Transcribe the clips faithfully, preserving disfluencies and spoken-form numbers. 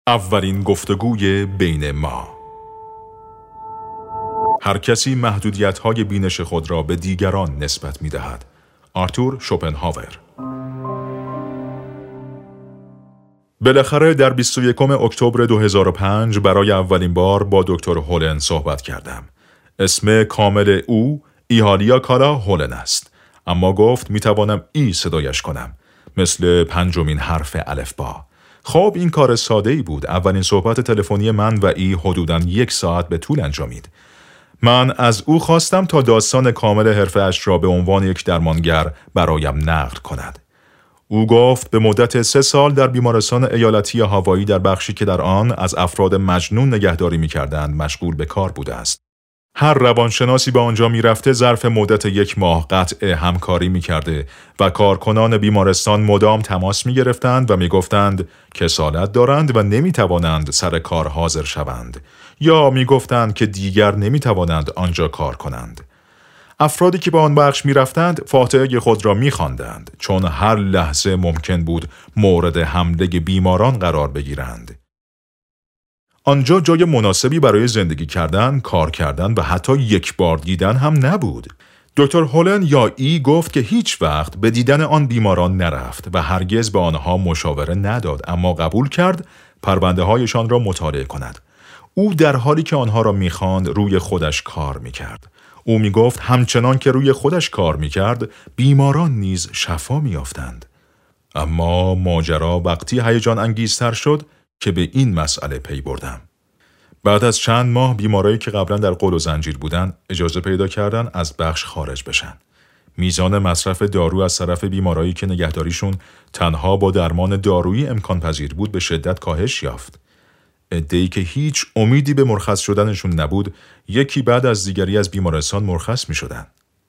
اولین گفتگوی بین ما. هر کسی محدودیت‌های بینش خود را به دیگران نسبت می‌دهد. آرتور شوپنهاور. بالاخره در بیست و یکم اکتبر دو هزار و پنج برای اولین بار با دکتر هولن صحبت کردم. اسم کامل او ایهالیا کالا هولن است، اما گفت میتوانم ای صدایش کنم، مثل پنجمین حرف الفبا. خب این کار ساده‌ای بود. اولین صحبت تلفنی من و ای حدوداً یک ساعت به طول انجامید. من از او خواستم تا داستان کامل حرفه‌اش را به عنوان یک درمانگر برایم نقل کند. او گفت به مدت سه سال در بیمارستان ایالتی هاوایی در بخشی که در آن از افراد مجنون نگهداری می‌کردند مشغول به کار بوده است. هر روانشناسی به آنجا می‌رفته ظرف مدت یک ماه قطع همکاری می‌کرده و کارکنان بیمارستان مدام تماس می‌گرفتند و می‌گفتند کسالت دارند و نمی‌توانند سر کار حاضر شوند، یا می‌گفتند که دیگر نمی‌توانند آنجا کار کنند. افرادی که به آن بخش می‌رفتند فاتحه خود را می‌خواندند، چون هر لحظه ممکن بود مورد حمله بیماران قرار بگیرند. آنجا جای مناسبی برای زندگی کردن، کار کردن و حتی یک بار دیدن هم نبود. دکتر هولن یا ای گفت که هیچ وقت به دیدن آن بیماران نرفت و هرگز به آنها مشاوره نداد، اما قبول کرد پرونده هایشان را مطالعه کند. او در حالی که آنها را می‌خواند روی خودش کار می‌کرد. او می‌گفت همچنان که روی خودش کار می‌کرد، بیماران نیز شفا می‌یافتند. اما ماجرا وقتی هیجان انگیزتر شد که به این مسئله پی بردم. بعد از چند ماه بیمارایی که قبلا در قل و زنجیر بودن اجازه پیدا کردن از بخش خارج بشن. میزان مصرف دارو از طرف بیمارایی که نگهداریشون تنها با درمان دارویی امکان پذیر بود به شدت کاهش یافت. عده‌ای که هیچ امیدی به مرخص شدنشون نبود، یکی بعد از دیگری از بیمارستان مرخص می شدن.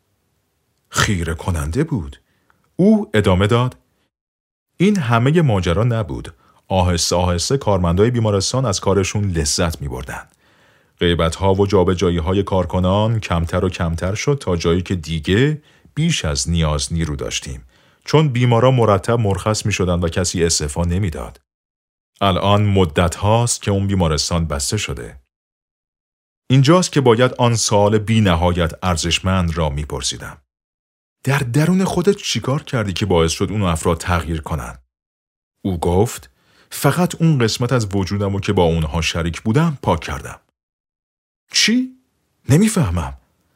خیره کننده بود. او ادامه داد: این همه ماجرا نبود. آهسته آهسته کارمندای بیمارستان از کارشون لذت می بردن. غیبت‌ها و جابجایی‌های کارکنان کمتر و کمتر شد تا جایی که دیگه بیش از نیاز نیرو داشتیم، چون بیمارا مرتب مرخص می شدن و کسی استعفا نمی داد. الان مدت هاست که اون بیمارستان بسته شده. اینجاست که باید آن سوال بی نهایت ارزشمند را می پرسیدم. در درون خودت چیکار کردی که باعث شد اون افراد تغییر کنن؟ او گفت فقط اون قسمت از وجودمو که با اونها شریک بودم پاک کردم. چی؟ نمیفهمم.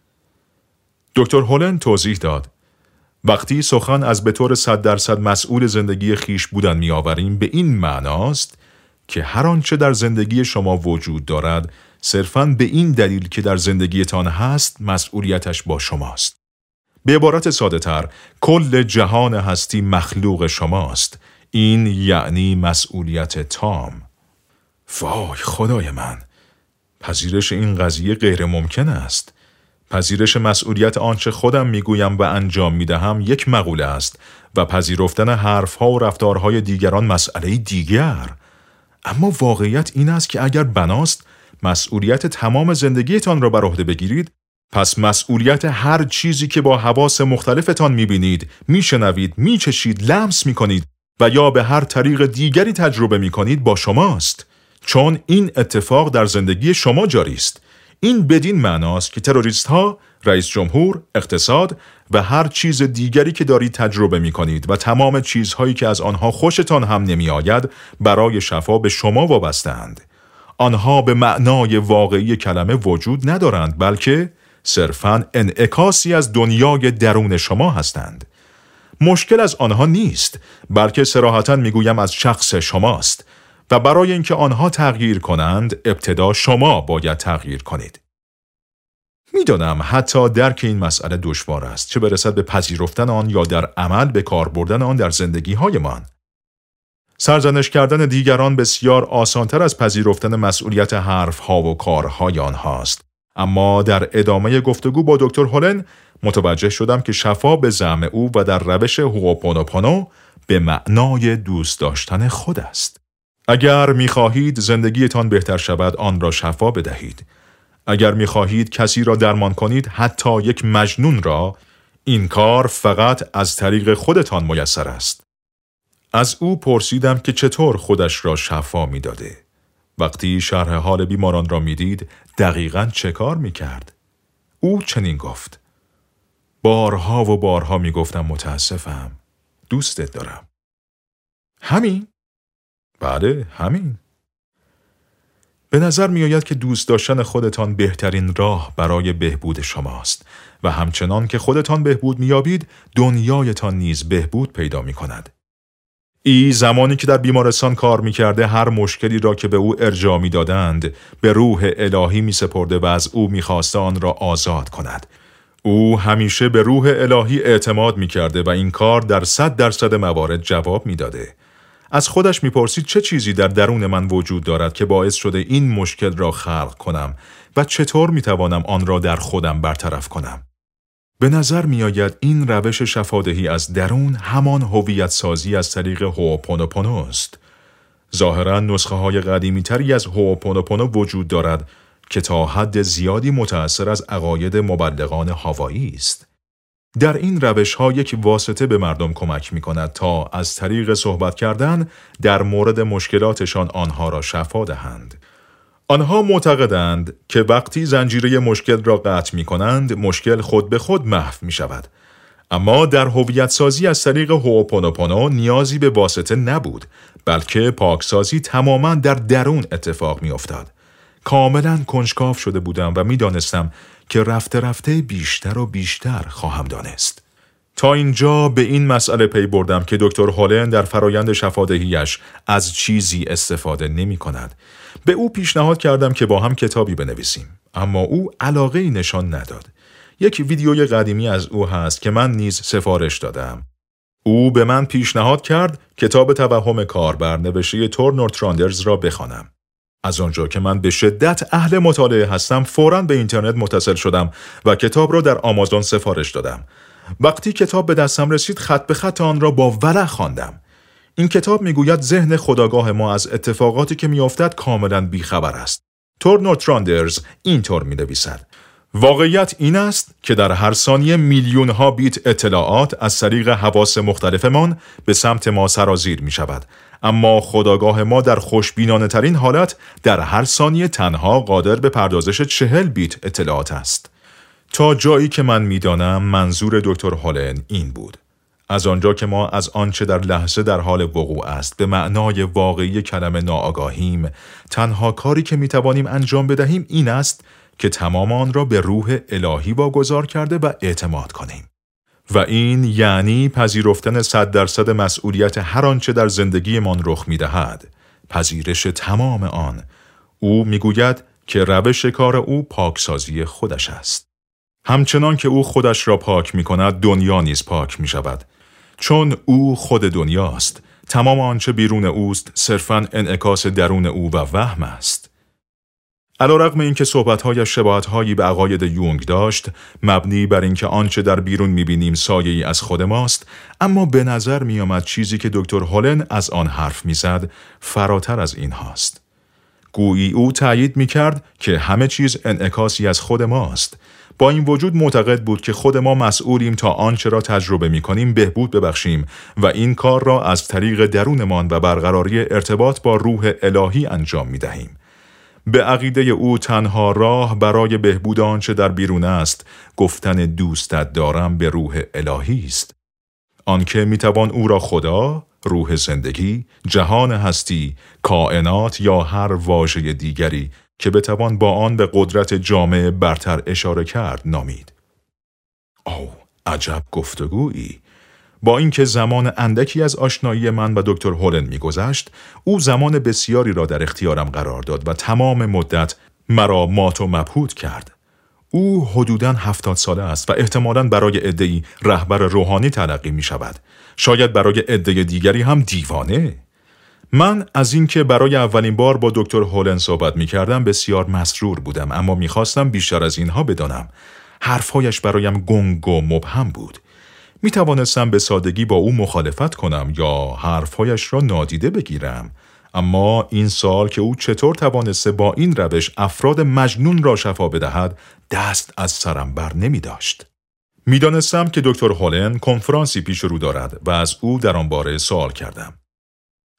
دکتر هولن توضیح داد: وقتی سخن از به طور صد درصد مسئول زندگی خیش بودن می آوریم به این معناست که هر آنچه در زندگی شما وجود دارد صرفاً به این دلیل که در زندگیتان هست مسئولیتش با شماست. به عبارت ساده تر، کل جهان هستی مخلوق شماست. این یعنی مسئولیت تام. وای خدای من، پذیرش این قضیه غیر ممکن است. پذیرش مسئولیت آنچه خودم میگویم و انجام میدهم یک مقوله است و پذیرفتن حرفها و رفتارهای دیگران مسئله دیگر. اما واقعیت این است که اگر بناست مسئولیت تمام زندگیتان را بر عهده بگیرید، پس مسئولیت هر چیزی که با حواس مختلفتان میبینید، میشنوید، میچشید، لمس میکنید و یا به هر طریق دیگری تجربه میکنید با شماست، چون این اتفاق در زندگی شما جاری است. این بدین معناست که تروریست ها، رئیس جمهور، اقتصاد و هر چیز دیگری که دارید تجربه می کنید و تمام چیزهایی که از آنها خوشتان هم نمی آید برای شفا به شما وابسته‌اند. آنها به معنای واقعی کلمه وجود ندارند، بلکه صرفاً انعکاسی از دنیای درون شما هستند. مشکل از آنها نیست، بلکه صراحتاً می گویم از شخص شماست. و برای اینکه آنها تغییر کنند، ابتدا شما باید تغییر کنید. میدانم حتی درک این مسئله دشوار است، چه برسد به پذیرفتن آن یا در عمل به کار بردن آن در زندگی هایمان. سرزنش کردن دیگران بسیار آسانتر از پذیرفتن مسئولیت حرفها و کارهای آنهاست. اما در ادامه گفتگو با دکتر هولن متوجه شدم که شفا به زعم او و در روش هوئوپونوپونو به معنای دوست داشتن خود است. اگر می‌خواهید زندگیتان بهتر شود، آن را شفا بدهید. اگر می‌خواهید کسی را درمان کنید، حتی یک مجنون را، این کار فقط از طریق خودتان میسر است. از او پرسیدم که چطور خودش را شفا می داده. وقتی شرح حال بیماران را می دید، دقیقاً چه کار می کرد؟ او چنین گفت: بارها و بارها می گفتم متاسفم. دوستت دارم. همین؟ بله، همین. به نظر می آید که دوست داشتن خودتان بهترین راه برای بهبود شماست و همچنان که خودتان بهبود می یابید، دنیایتان نیز بهبود پیدا می کند. ای زمانی که در بیمارستان کار می کرده، هر مشکلی را که به او ارجاع می دادند به روح الهی می سپرده و از او می خواسته آن را آزاد کند. او همیشه به روح الهی اعتماد می کرده و این کار در صد درصد موارد جواب می داده. از خودش می پرسید چه چیزی در درون من وجود دارد که باعث شده این مشکل را خلق کنم و چطور می توانم آن را در خودم برطرف کنم. به نظر می آید این روش شفادهی از درون همان هویت سازی از طریق هوئوپونوپونو است. ظاهراً نسخه های قدیمی تری از هوئوپونوپونو وجود دارد که تا حد زیادی متأثر از عقاید مبلغان هاوایی است. در این روش ها یک واسطه به مردم کمک می کند تا از طریق صحبت کردن در مورد مشکلاتشان آنها را شفا دهند. آنها معتقدند که وقتی زنجیره مشکل را قطع می کنند، مشکل خود به خود محو می شود. اما در هویت سازی از طریق هوئوپونوپونو نیازی به واسطه نبود، بلکه پاکسازی تماماً در درون اتفاق می افتاد. کاملاً کنجکاو شده بودم و می دانستم که رفته رفته بیشتر و بیشتر خواهم دانست. تا اینجا به این مسئله پی بردم که دکتر هولن در فرایند شفادهیش از چیزی استفاده نمی کند. به او پیشنهاد کردم که با هم کتابی بنویسیم، اما او علاقه‌ای نشان نداد. یک ویدیوی قدیمی از او هست که من نیز سفارش دادم. او به من پیشنهاد کرد کتاب توهم کاربر نوشته تور نورتراندرز را بخوانم. از آنجا که من به شدت اهل مطالعه هستم، فوراً به اینترنت متصل شدم و کتاب را در آمازون سفارش دادم. وقتی کتاب به دستم رسید، خط به خط آن را با ولع خواندم. این کتاب میگوید ذهن خودآگاه ما از اتفاقاتی که میافتد کاملاً بیخبر است. تور نورتراندرز اینطور مینویسد: واقعیت این است که در هر ثانیه میلیون ها بیت اطلاعات از طریق حواس مختلفمان به سمت ما سرازیر می شود. اما خودآگاه ما در خوشبینانه ترین حالت در هر ثانیه تنها قادر به پردازش چهل بیت اطلاعات است. تا جایی که من میدانم منظور دکتر هولن این بود. از آنجا که ما از آنچه در لحظه در حال وقوع است به معنای واقعی کلمه ناآگاهیم، تنها کاری که میتوانیم انجام بدهیم این است که تمام آن را به روح الهی واگذار کرده و اعتماد کنیم. و این یعنی پذیرفتن صد درصد مسئولیت هر آنچه در زندگیمان رخ می‌دهد، پذیرش تمام آن. او میگوید که روش کار او پاکسازی خودش است. همچنان که او خودش را پاک می‌کند، دنیا نیز پاک می‌شود. چون او خود دنیاست، تمام آنچه بیرون اوست صرفاً انعکاس درون او و وهم است. علیرغم اینکه صحبت‌هایش شباهت‌هایی به عقاید یونگ داشت، مبنی بر اینکه آنچه در بیرون می‌بینیم سایه‌ای از خود ماست، اما به نظر می‌آمد چیزی که دکتر هولن از آن حرف می‌زد فراتر از این هاست. گویی او تأیید می‌کرد که همه چیز انعکاسی از خود ماست. با این وجود معتقد بود که خود ما مسئولیم تا آنچه را تجربه می‌کنیم بهبود ببخشیم و این کار را از طریق درونمان و برقراری ارتباط با روح الهی انجام می‌دهیم. به عقیده او تنها راه برای بهبود آنچه در بیرون است، گفتن دوستت دارم به روح الهی است. آنکه میتوان او را خدا، روح زندگی، جهان هستی، کائنات یا هر واژه دیگری که بتوان با آن به قدرت جامع برتر اشاره کرد نامید. اوه، عجب گفتگویی! با اینکه زمان اندکی از آشنایی من و دکتر هولن می‌گذشت، او زمان بسیاری را در اختیارم قرار داد و تمام مدت مرا مات و مبهوت کرد. او حدوداً هفتاد ساله است و احتمالاً برای عده‌ای رهبر روحانی تلقی می‌شود. شاید برای عده دیگری هم دیوانه. من از اینکه برای اولین بار با دکتر هولن صحبت می‌کردم بسیار مسرور بودم، اما می‌خواستم بیشتر از اینها بدانم. حرف‌هایش برایم گنگ و مبهم بود. می توانستم به سادگی با او مخالفت کنم یا حرفهایش را نادیده بگیرم، اما این سال که او چطور توانسته با این روش افراد مجنون را شفا بدهد دست از سرم بر نمی داشت. می دانستم که دکتر هولن کنفرانسی پیش رو دارد و از او در آن باره سوال کردم.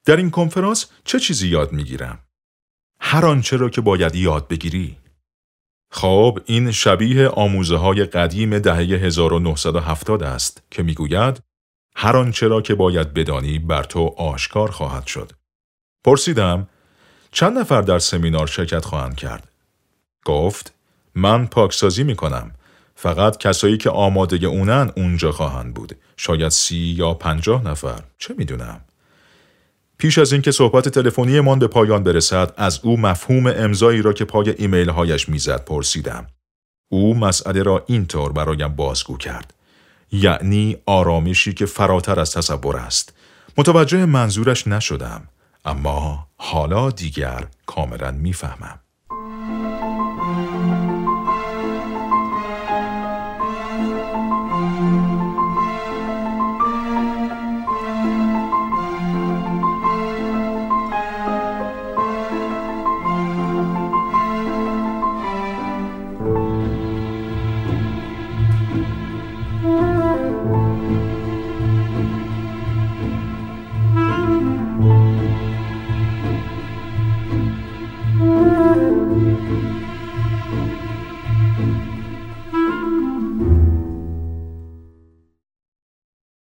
در این کنفرانس چه چیزی یاد میگیرم؟ هر آنچه را که باید یاد بگیری. خب این شبیه آموزه های قدیم دهه هزار و نهصد و هفتاد است که میگوید هر آنچه را که باید بدانی بر تو آشکار خواهد شد. پرسیدم چند نفر در سمینار شرکت خواهند کرد؟ گفت من پاکسازی می کنم. فقط کسایی که آماده اونن اونجا خواهند بود. شاید سی یا پنجاه نفر. چه میدونم؟ پیش از اینکه صحبت تلفنی من به پایان برسد از او مفهوم امضایی را که پای ایمیل هایش میزد پرسیدم. او مسئله را اینطور برایم بازگو کرد. یعنی آرامشی که فراتر از تصور است. متوجه منظورش نشدم. اما حالا دیگر کاملا میفهمم.